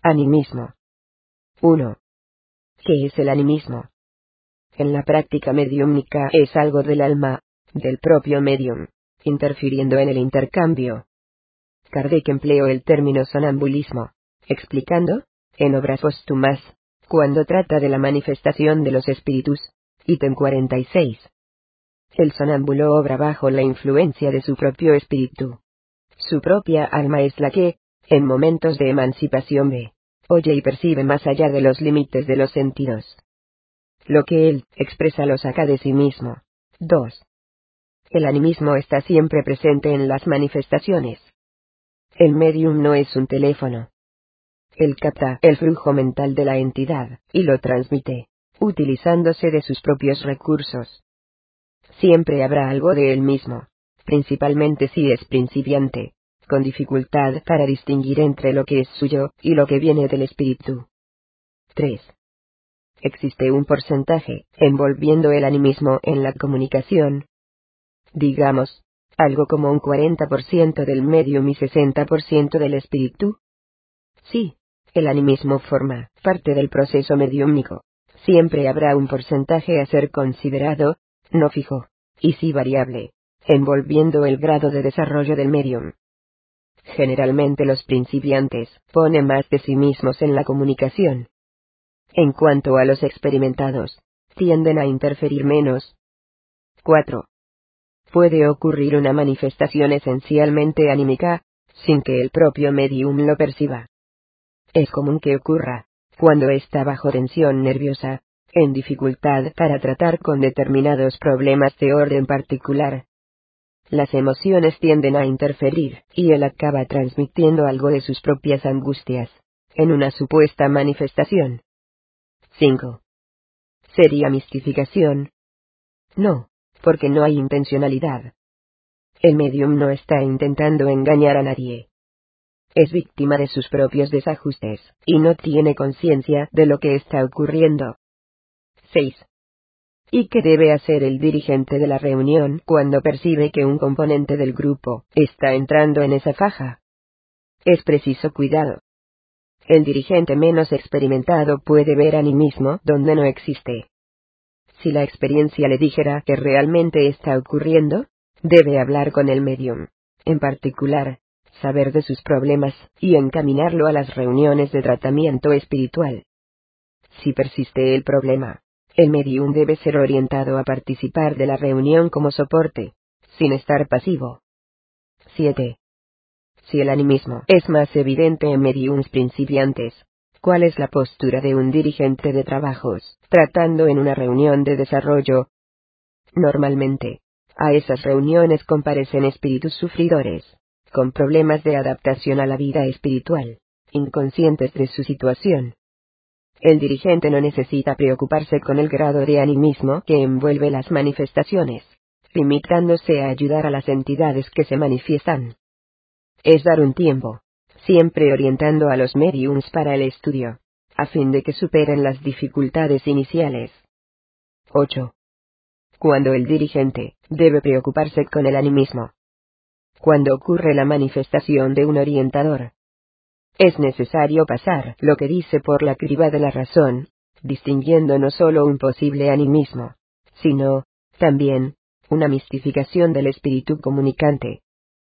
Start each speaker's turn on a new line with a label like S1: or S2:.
S1: Animismo. 1. ¿Qué es el animismo? En la práctica mediúmnica es algo del alma, del propio medium, interfiriendo en el intercambio. Kardec empleó el término sonambulismo, explicando, en obras póstumas, cuando trata de la manifestación de los espíritus, ítem 46. El sonámbulo obra bajo la influencia de su propio espíritu. Su propia alma es la que, en momentos de emancipación ve, oye y percibe más allá de los límites de los sentidos. Lo que él expresa lo saca de sí mismo. 2. El animismo está siempre presente en las manifestaciones. El medium no es un teléfono. Él capta el flujo mental de la entidad, y lo transmite, utilizándose de sus propios recursos. Siempre habrá algo de él mismo, principalmente si es principiante, con dificultad para distinguir entre lo que es suyo y lo que viene del espíritu. 3. Existe un porcentaje envolviendo el animismo en la comunicación. Digamos, algo como un 40% del medium y 60% del espíritu. Sí, el animismo forma parte del proceso mediúmnico. Siempre habrá un porcentaje a ser considerado, no fijo, y sí variable, envolviendo el grado de desarrollo del medium. Generalmente los principiantes ponen más de sí mismos en la comunicación. En cuanto a los experimentados, tienden a interferir menos. 4. Puede ocurrir una manifestación esencialmente anímica, sin que el propio medium lo perciba. Es común que ocurra, cuando está bajo tensión nerviosa, en dificultad para tratar con determinados problemas de orden particular. Las emociones tienden a interferir, y él acaba transmitiendo algo de sus propias angustias, en una supuesta manifestación. 5. ¿Sería mistificación? No, porque no hay intencionalidad. El medium no está intentando engañar a nadie. Es víctima de sus propios desajustes, y no tiene conciencia de lo que está ocurriendo. 6. ¿Y qué debe hacer el dirigente de la reunión cuando percibe que un componente del grupo está entrando en esa faja? Es preciso cuidado. El dirigente menos experimentado puede ver animismo donde no existe. Si la experiencia le dijera que realmente está ocurriendo, debe hablar con el medium, en particular, saber de sus problemas, y encaminarlo a las reuniones de tratamiento espiritual. Si persiste el problema, el medium debe ser orientado a participar de la reunión como soporte, sin estar pasivo. 7. Si el animismo es más evidente en mediums principiantes, ¿cuál es la postura de un dirigente de trabajos, tratando en una reunión de desarrollo? Normalmente, a esas reuniones comparecen espíritus sufridores, con problemas de adaptación a la vida espiritual, inconscientes de su situación. El dirigente no necesita preocuparse con el grado de animismo que envuelve las manifestaciones, limitándose a ayudar a las entidades que se manifiestan. Es dar un tiempo, siempre orientando a los mediums para el estudio, a fin de que superen las dificultades iniciales. 8. Cuando el dirigente debe preocuparse con el animismo. Cuando ocurre la manifestación de un orientador, es necesario pasar lo que dice por la criba de la razón, distinguiendo no solo un posible animismo, sino, también, una mistificación del espíritu comunicante.